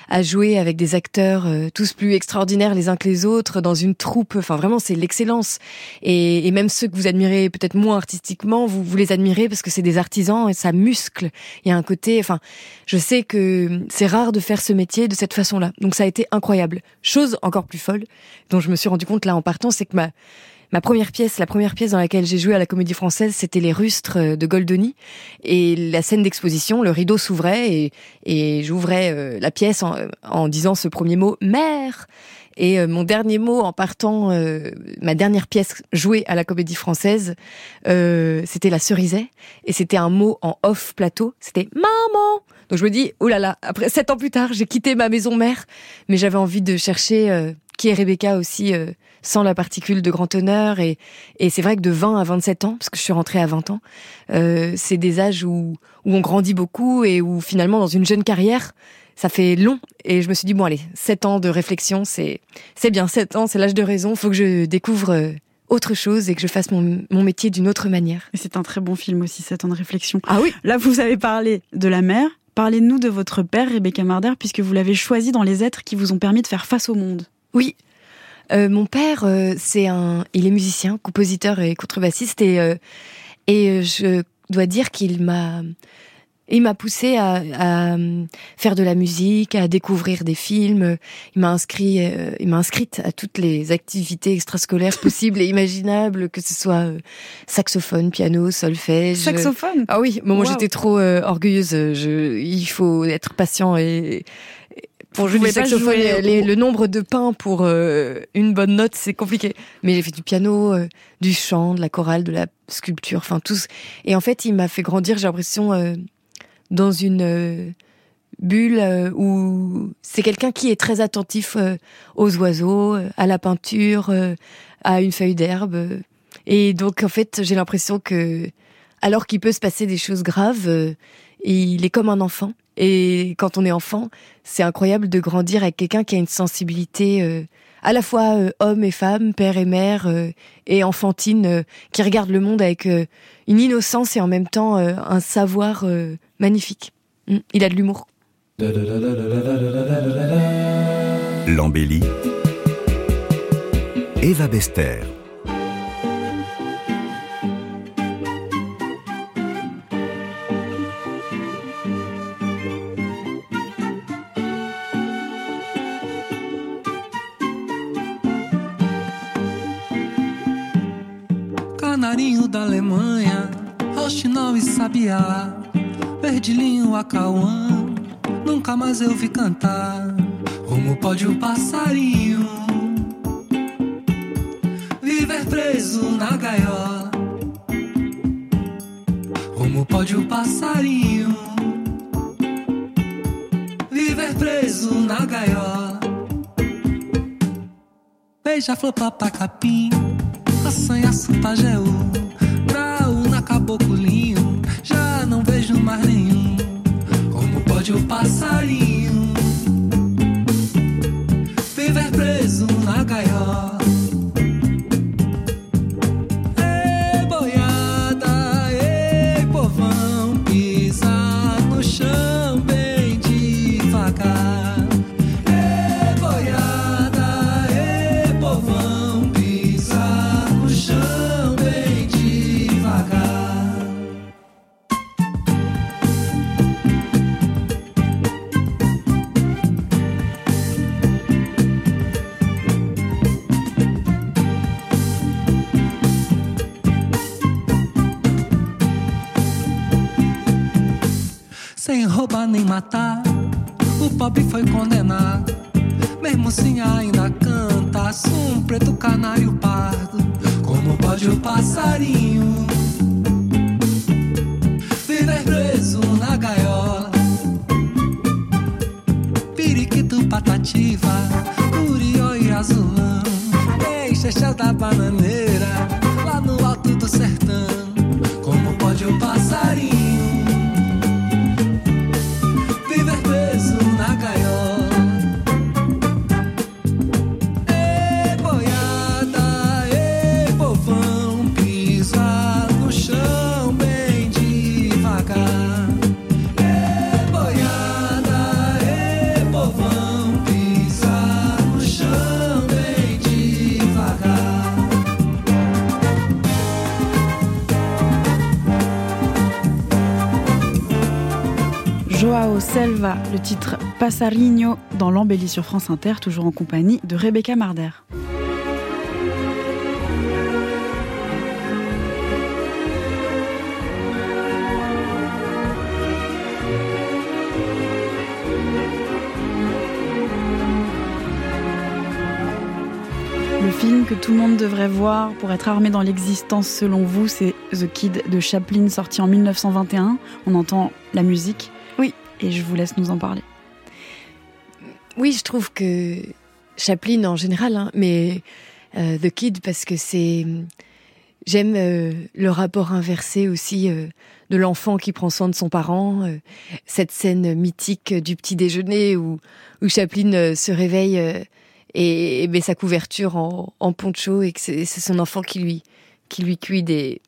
S3: à jouer avec des acteurs tous plus extraordinaires les uns que les autres, dans une troupe. Enfin, vraiment, c'est l'excellence. Et même ceux que vous admirez peut-être moins artistiquement, vous les admirez parce que c'est des artisans et ça muscle. Il y a un côté... Enfin, je sais que c'est rare de faire ce métier de cette façon-là. Donc ça a été incroyable. Chose encore plus folle, dont je me suis rendu compte là en partant, c'est que la première pièce dans laquelle j'ai joué à la Comédie Française, c'était Les Rustres de Goldoni. Et la scène d'exposition, le rideau s'ouvrait et j'ouvrais la pièce en disant ce premier mot « mère ». Et mon dernier mot en partant, ma dernière pièce jouée à la Comédie Française, c'était La Cerisay. Et c'était un mot en off plateau, c'était « maman ». Donc je me dis, oh là là, après 7 ans plus tard, j'ai quitté ma maison mère, mais j'avais envie de chercher qui est Rebecca aussi, sans la particule de grand honneur. Et c'est vrai que de 20 à 27 ans, parce que je suis rentrée à 20 ans, c'est des âges où on grandit beaucoup et où finalement, dans une jeune carrière, ça fait long. Et je me suis dit, bon allez, 7 ans de réflexion, c'est bien, 7 ans, c'est l'âge de raison, faut que je découvre autre chose et que je fasse mon métier d'une autre manière.
S1: Et c'est un très bon film aussi, 7 ans de réflexion.
S3: Ah oui.
S1: Là, vous avez parlé de la mère. Parlez-nous de votre père, Rebecca Marder, puisque vous l'avez choisi dans les êtres qui vous ont permis de faire face au monde.
S3: Oui. Mon père, il est musicien, compositeur et contrebassiste et je dois dire qu'il m'a poussé à faire de la musique, à découvrir des films. Il m'a inscrite à toutes les activités extrascolaires possibles et imaginables, que ce soit saxophone, piano, solfège.
S1: Saxophone?
S3: Ah oui, moi j'étais trop orgueilleuse. Il faut être patient et pour jouer du saxophone, le nombre de pains pour une bonne note, c'est compliqué. Mais j'ai fait du piano, du chant, de la chorale, de la sculpture, enfin tout. Et en fait, il m'a fait grandir, j'ai l'impression, dans une bulle où c'est quelqu'un qui est très attentif aux oiseaux, à la peinture, à une feuille d'herbe. Et donc, en fait, j'ai l'impression que, alors qu'il peut se passer des choses graves, il est comme un enfant. Et quand on est enfant, c'est incroyable de grandir avec quelqu'un qui a une sensibilité à la fois homme et femme, père et mère, et enfantine, qui regarde le monde avec une innocence et en même temps un savoir magnifique. Il a de l'humour.
S2: L'embellie. Eva Bester.
S12: Canarinho da Alemanha, Rochinol e Sabiá, Perdilinho, Acauã, nunca mais eu vi cantar. Como pode o passarinho viver preso na gaiola? Como pode o passarinho viver preso na gaiola? Beija-flor, papacapim, assanhaço, pajeú, graúna, caboclinho, já não vejo mais nenhum. Como pode o passarinho viver preso na gaiola? Ei, boiada, ei, povão, pisa no chão bem devagar. Ei, boiada, ei, povão, pisa no chão bem devagar. Sem roubar nem matar, o pobre foi condenado. Mesmo assim ainda canta, um preto canário pardo. Como pode o passarinho viver preso na gaiola? Periquito, patativa, curió e azulão, deixa chão da bananeira lá no alto do sertão. Como pode o passarinho viver preso na gaiola? Ei, boiada, ei, povão, pisa no chão bem devagar. Ei, boiada, ei, povão,
S1: Joao Selva, le titre Passarinho dans l'embellie sur France Inter, toujours en compagnie de Rebecca Marder. Le film que tout le monde devrait voir pour être armé dans l'existence selon vous, c'est The Kid de Chaplin, sorti en 1921. On entend la musique.
S3: Oui.
S1: Et je vous laisse nous en parler.
S3: Oui, je trouve que Chaplin en général, mais The Kid parce que j'aime le rapport inversé aussi de l'enfant qui prend soin de son parent. Cette scène mythique du petit déjeuner où Chaplin se réveille et met sa couverture en poncho et que c'est son enfant qui lui cuit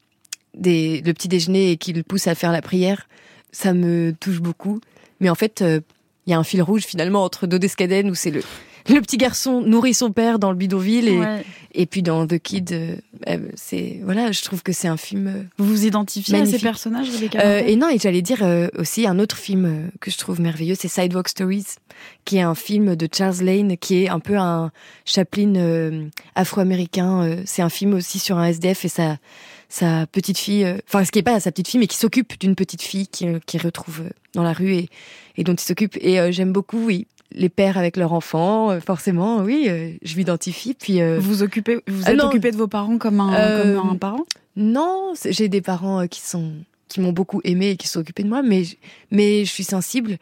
S3: le petit déjeuner et qui le pousse à faire la prière. Ça me touche beaucoup. Mais en fait, il y a un fil rouge finalement entre Dodescaden où c'est le petit garçon nourrit son père dans le bidonville et puis dans The Kid, je trouve que c'est un film.
S1: Vous vous identifiez magnifique. À ces personnages, Rebecca
S3: Et non, et j'allais dire aussi un autre film que je trouve merveilleux, c'est Sidewalk Stories, qui est un film de Charles Lane, qui est un peu un Chaplin afro-américain. C'est un film aussi sur un SDF et sa petite fille, ce qui est pas sa petite fille, mais qui s'occupe d'une petite fille qui retrouve dans la rue et dont il s'occupe. Et j'aime beaucoup, oui, les pères avec leurs enfants, forcément, oui, je m'identifie. Puis
S1: vous êtes occupé de vos parents comme un parent ?
S3: Non, j'ai des parents qui m'ont beaucoup aimé et qui sont occupés de moi, mais je suis sensible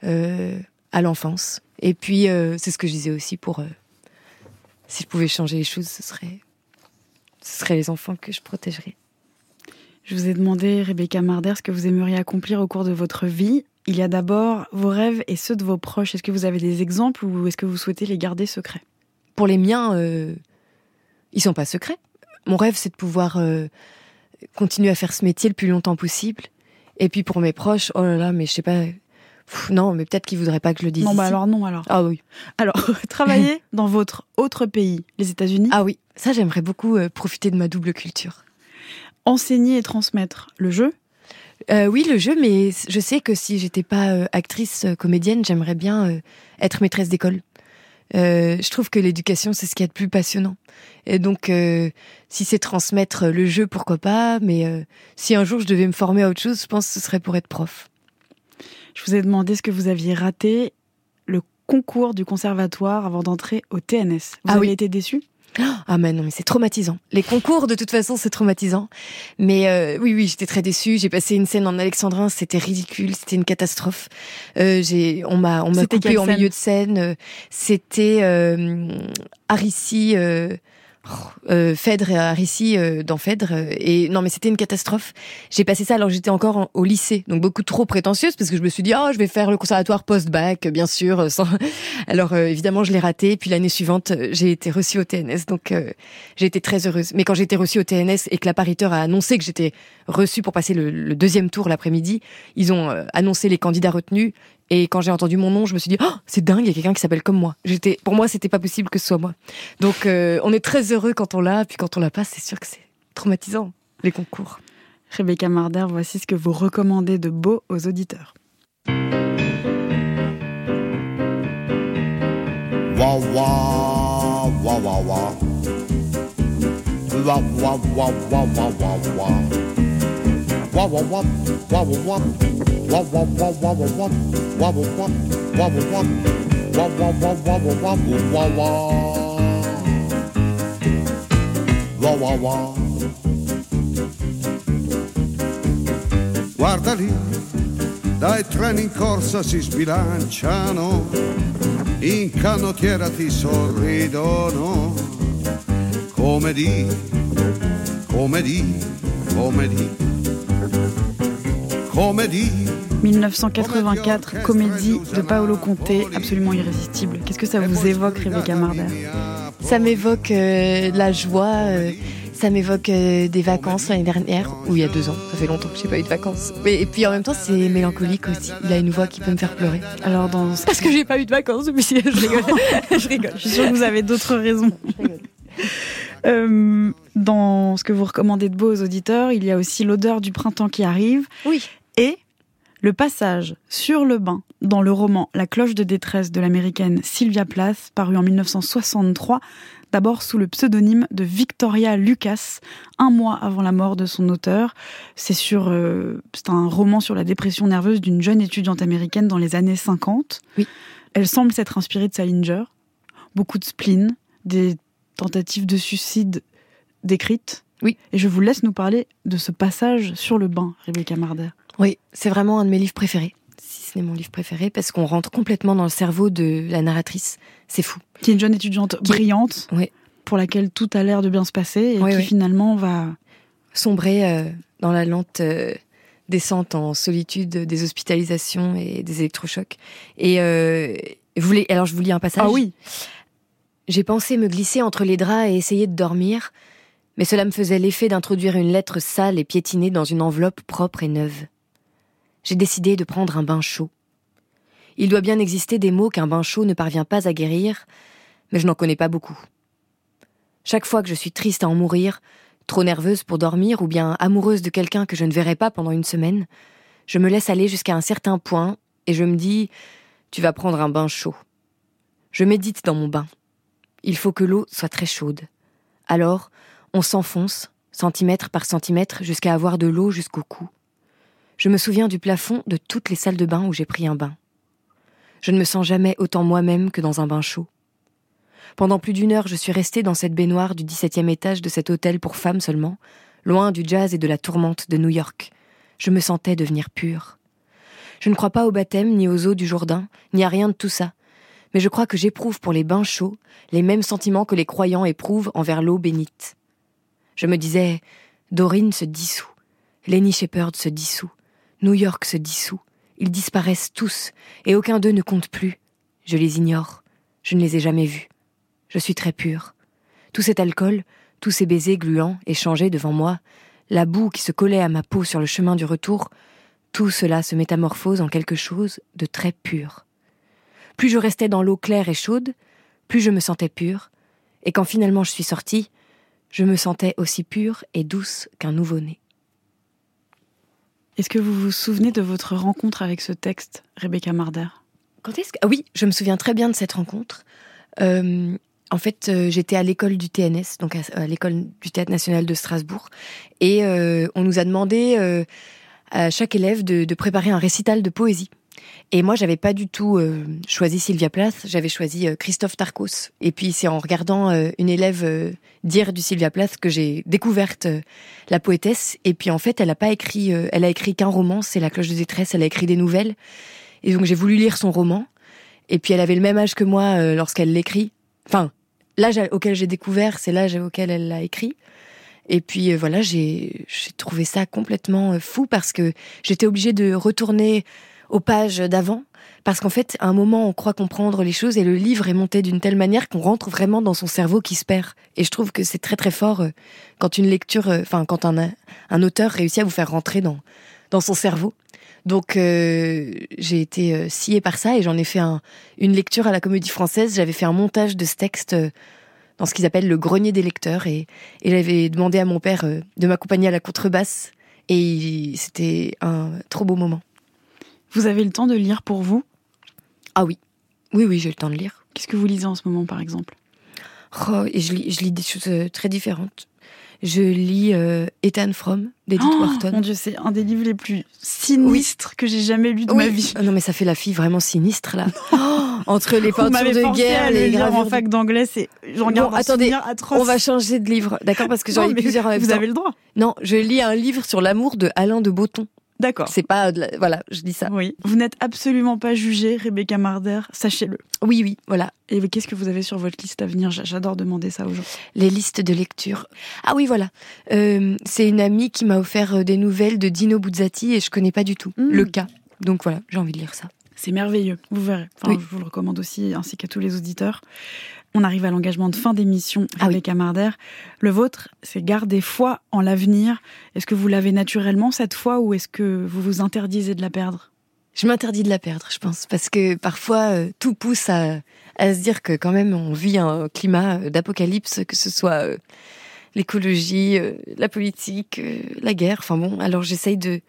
S3: à l'enfance. Et puis c'est ce que je disais aussi pour si je pouvais changer les choses, ce serait les enfants que je protégerais.
S1: Je vous ai demandé, Rebecca Marder, ce que vous aimeriez accomplir au cours de votre vie. Il y a d'abord vos rêves et ceux de vos proches. Est-ce que vous avez des exemples ou est-ce que vous souhaitez les garder secrets ?
S3: Pour les miens, ils sont pas secrets. Mon rêve, c'est de pouvoir continuer à faire ce métier le plus longtemps possible. Et puis pour mes proches, oh là là, mais je sais pas... non, mais peut-être qu'ils voudraient pas que je le dise.
S1: Non,
S3: ici.
S1: alors non, alors.
S3: Ah oui.
S1: Alors, travailler dans votre autre pays, les États-Unis.
S3: Ah oui, ça j'aimerais beaucoup profiter de ma double culture.
S1: Enseigner et transmettre le jeu.
S3: Oui, le jeu, mais je sais que si j'étais pas actrice, comédienne, j'aimerais bien être maîtresse d'école. Je trouve que l'éducation, c'est ce qu'il y a de plus passionnant. Et donc, si c'est transmettre le jeu, pourquoi pas, mais si un jour je devais me former à autre chose, je pense que ce serait pour être prof.
S1: Je vous ai demandé ce que vous aviez raté le concours du conservatoire avant d'entrer au TNS. Vous avez été déçu ?
S3: Ah mais non, mais c'est traumatisant. Les concours, de toute façon, c'est traumatisant. Mais oui, j'étais très déçue. J'ai passé une scène en alexandrin, c'était ridicule, c'était une catastrophe. On m'a coupé en milieu de scène. C'était Harissi, Phèdre et Harissi dans Phèdre. Et non, mais c'était une catastrophe. J'ai passé ça alors que j'étais encore au lycée, donc beaucoup trop prétentieuse parce que je me suis dit je vais faire le conservatoire post-bac, bien sûr. Alors évidemment, je l'ai raté. Puis l'année suivante, j'ai été reçue au TNS, donc j'ai été très heureuse. Mais quand j'ai été reçue au TNS et que la pariteur a annoncé que j'étais reçue pour passer le deuxième tour l'après-midi, ils ont annoncé les candidats retenus. Et quand j'ai entendu mon nom, je me suis dit c'est dingue, il y a quelqu'un qui s'appelle comme moi. Pour moi, c'était pas possible que ce soit moi. Donc on est très heureux quand on l'a, puis quand on l'a pas, c'est sûr que c'est traumatisant, les concours.
S1: Rebecca Marder, voici ce que vous recommandez de beau aux auditeurs.
S13: Wa wa wa wa wa. La wa wa wa wa wa wa. Wa wa wa wa wa wa. Wa wa wa wa wa wa. Wa wa wa wa wa wa. Wa wa wa wa wa wa wa. Wa wa wa. Guarda lì, dai treni in corsa si sbilanciano, in canottiera ti sorridono, come di, come di, come di, come di.
S1: 1984, comédie de Paolo Conte, absolument irrésistible. Qu'est-ce que ça vous évoque, Rebecca Marder ?
S3: Ça m'évoque la joie, ça m'évoque des vacances l'année dernière, ou il y a 2 ans, ça fait longtemps que j'ai pas eu de vacances. Et puis en même temps, c'est mélancolique aussi. Il a une voix qui peut me faire pleurer.
S1: Alors
S3: parce que j'ai pas eu de vacances depuis. Je rigole. Je rigole.
S1: Je suis sûre que vous avez d'autres raisons. Dans ce que vous recommandez de beau aux auditeurs, il y a aussi l'odeur du printemps qui arrive.
S3: Oui.
S1: Et Le passage sur le bain dans le roman La cloche de détresse de l'américaine Sylvia Plath, paru en 1963, d'abord sous le pseudonyme de Victoria Lucas, 1 mois avant la mort de son auteur. C'est un roman sur la dépression nerveuse d'une jeune étudiante américaine dans les années 50.
S3: Oui.
S1: Elle semble s'être inspirée de Salinger. Beaucoup de spleen, des tentatives de suicide décrites.
S3: Oui.
S1: Et je vous laisse nous parler de ce passage sur le bain, Rebecca Marder.
S3: Oui, c'est vraiment un de mes livres préférés, si ce n'est mon livre préféré, parce qu'on rentre complètement dans le cerveau de la narratrice. C'est fou.
S1: Qui est une jeune étudiante brillante,
S3: oui,
S1: pour laquelle tout a l'air de bien se passer, et qui finalement va
S3: sombrer dans la lente descente en solitude des hospitalisations et des électrochocs. Alors je vous lis un passage.
S1: Ah oui.
S3: J'ai pensé me glisser entre les draps et essayer de dormir, mais cela me faisait l'effet d'introduire une lettre sale et piétinée dans une enveloppe propre et neuve. J'ai décidé de prendre un bain chaud. Il doit bien exister des maux qu'un bain chaud ne parvient pas à guérir, mais je n'en connais pas beaucoup. Chaque fois que je suis triste à en mourir, trop nerveuse pour dormir ou bien amoureuse de quelqu'un que je ne verrai pas pendant une semaine, je me laisse aller jusqu'à un certain point et je me dis « Tu vas prendre un bain chaud ». Je médite dans mon bain. Il faut que l'eau soit très chaude. Alors, on s'enfonce, centimètre par centimètre, jusqu'à avoir de l'eau jusqu'au cou. Je me souviens du plafond de toutes les salles de bain où j'ai pris un bain. Je ne me sens jamais autant moi-même que dans un bain chaud. Pendant plus d'1 heure, je suis restée dans cette baignoire du 17e étage de cet hôtel pour femmes seulement, loin du jazz et de la tourmente de New York. Je me sentais devenir pure. Je ne crois pas au baptême, ni aux eaux du Jourdain, ni à rien de tout ça. Mais je crois que j'éprouve pour les bains chauds les mêmes sentiments que les croyants éprouvent envers l'eau bénite. Je me disais, Dorine se dissout, Lenny Shepherd se dissout, New York se dissout, ils disparaissent tous, et aucun d'eux ne compte plus. Je les ignore, je ne les ai jamais vus. Je suis très pure. Tout cet alcool, tous ces baisers gluants, échangés devant moi, la boue qui se collait à ma peau sur le chemin du retour, tout cela se métamorphose en quelque chose de très pur. Plus je restais dans l'eau claire et chaude, plus je me sentais pure, et quand finalement je suis sortie, je me sentais aussi pure et douce qu'un nouveau-né.
S1: Est-ce que vous vous souvenez de votre rencontre avec ce texte, Rebecca Marder ?
S3: Ah oui, je me souviens très bien de cette rencontre. En fait, j'étais à l'école du TNS, donc à l'école du Théâtre National de Strasbourg, et on nous a demandé à chaque élève de préparer un récital de poésie. Et moi, j'avais pas du tout choisi Sylvia Plath, j'avais choisi Christophe Tarkos. Et puis, c'est en regardant une élève dire du Sylvia Plath que j'ai découverte la poétesse. Et puis, en fait, elle a écrit qu'un roman, c'est La cloche de détresse, elle a écrit des nouvelles. Et donc, j'ai voulu lire son roman. Et puis, elle avait le même âge que moi lorsqu'elle l'écrit. Enfin, l'âge auquel j'ai découvert, c'est l'âge auquel elle l'a écrit. Et puis, voilà, j'ai trouvé ça complètement fou parce que j'étais obligée de retourner aux pages d'avant, parce qu'en fait, à un moment, on croit comprendre les choses et le livre est monté d'une telle manière qu'on rentre vraiment dans son cerveau qui se perd. Et je trouve que c'est très très fort quand une lecture, quand un auteur réussit à vous faire rentrer dans son cerveau. Donc, j'ai été sciée par ça et j'en ai fait une lecture à la Comédie Française. J'avais fait un montage de ce texte dans ce qu'ils appellent le grenier des lecteurs et j'avais demandé à mon père de m'accompagner à la contrebasse et c'était un trop beau moment.
S1: Vous avez le temps de lire pour vous ?
S3: Ah oui. Oui, j'ai le temps de lire.
S1: Qu'est-ce que vous lisez en ce moment, par exemple ?
S3: Et je lis des choses très différentes. Je lis Ethan Frome, d'Edith Wharton.
S1: Mon Dieu, c'est un des livres les plus sinistres que j'ai jamais lus de ma vie.
S3: Non, mais ça fait la fille vraiment sinistre, là. Entre les peintures de guerre, les gravures
S1: en fac d'anglais, j'en garde un souvenir atroce.
S3: On va changer de livre, d'accord ? Parce que j'en lis plusieurs en même temps.
S1: Vous avez le droit.
S3: Non, je lis un livre sur l'amour de Alain de Botton.
S1: D'accord.
S3: C'est pas... Voilà, je dis ça.
S1: Oui. Vous n'êtes absolument pas jugée, Rebecca Marder, sachez-le.
S3: Oui, voilà.
S1: Et qu'est-ce que vous avez sur votre liste à venir ? J'adore demander ça aux gens.
S3: Les listes de lecture. Ah oui, voilà. C'est une amie qui m'a offert des nouvelles de Dino Buzzati et je connais pas du tout le cas. Donc voilà, j'ai envie de lire ça.
S1: C'est merveilleux, vous verrez. Je vous le recommande aussi, ainsi qu'à tous les auditeurs. On arrive à l'engagement de fin d'émission, Rebecca Marder. Le vôtre, c'est garder foi en l'avenir. Est-ce que vous l'avez naturellement, cette foi, ou est-ce que vous vous interdisez de la perdre ?
S3: Je m'interdis de la perdre, je pense, parce que parfois, tout pousse à se dire que quand même, on vit un climat d'apocalypse, que ce soit l'écologie, la politique, la guerre. Enfin bon, alors j'essaye de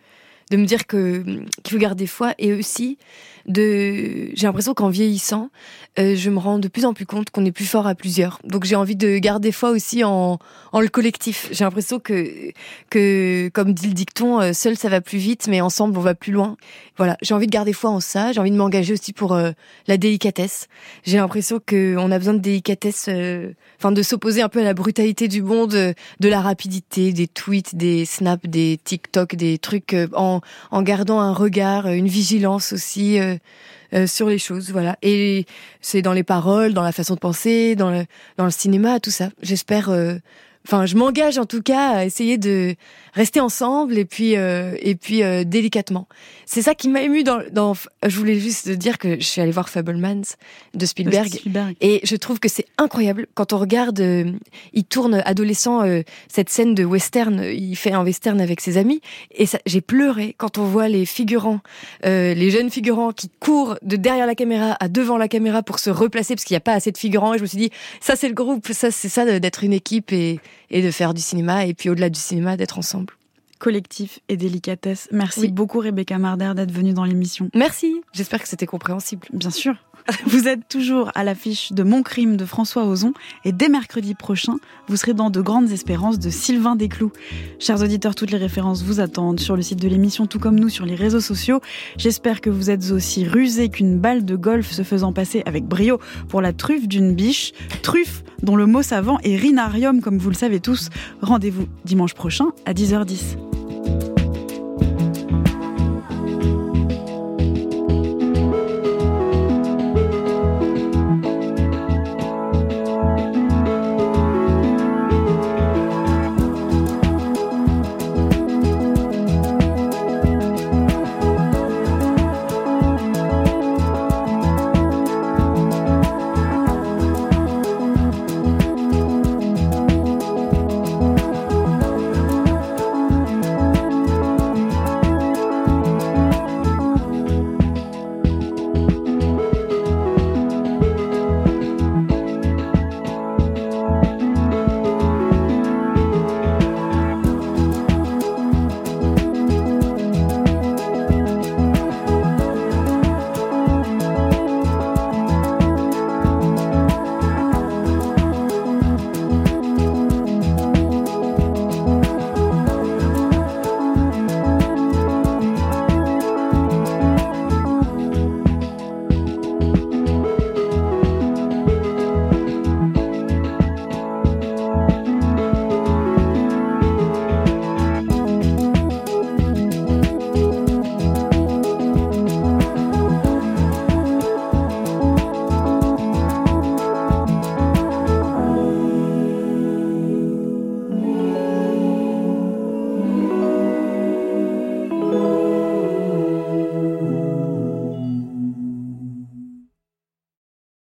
S3: de me dire qu'il faut garder foi, et aussi j'ai l'impression qu'en vieillissant, je me rends de plus en plus compte qu'on est plus fort à plusieurs. Donc j'ai envie de garder foi aussi en le collectif. J'ai l'impression que comme dit le dicton, seul ça va plus vite, mais ensemble on va plus loin. Voilà, j'ai envie de garder foi en ça. J'ai envie de m'engager aussi pour la délicatesse. J'ai l'impression qu'on a besoin de délicatesse, de s'opposer un peu à la brutalité du monde, de la rapidité, des tweets, des snaps, des TikTok, des trucs, en gardant un regard, une vigilance aussi sur les choses, voilà. Et c'est dans les paroles, dans la façon de penser, dans le cinéma, tout ça. J'espère. Je m'engage en tout cas à essayer de rester ensemble et puis délicatement. C'est ça qui m'a ému dans. Je voulais juste dire que je suis allée voir Fabelmans de Spielberg. Et je trouve que c'est incroyable quand on regarde. Il tourne adolescent cette scène de western. Il fait un western avec ses amis et ça, j'ai pleuré quand on voit les figurants, les jeunes figurants qui courent de derrière la caméra à devant la caméra pour se replacer parce qu'il n'y a pas assez de figurants. Et je me suis dit, ça c'est le groupe, ça c'est ça d'être une équipe et de faire du cinéma, et puis au-delà du cinéma, d'être ensemble.
S1: Collectif et délicatesse. Merci beaucoup Rebecca Marder d'être venue dans l'émission.
S3: Merci, j'espère que c'était compréhensible.
S1: Bien sûr. Vous êtes toujours à l'affiche de Mon Crime de François Ozon, et dès mercredi prochain, vous serez dans De Grandes Espérances de Sylvain Desclous. Chers auditeurs, toutes les références vous attendent sur le site de l'émission, tout comme nous sur les réseaux sociaux. J'espère que vous êtes aussi rusés qu'une balle de golf se faisant passer avec brio pour la truffe d'une biche. Truffe dont le mot savant est rhinarium, comme vous le savez tous. Rendez-vous dimanche prochain à 10h10.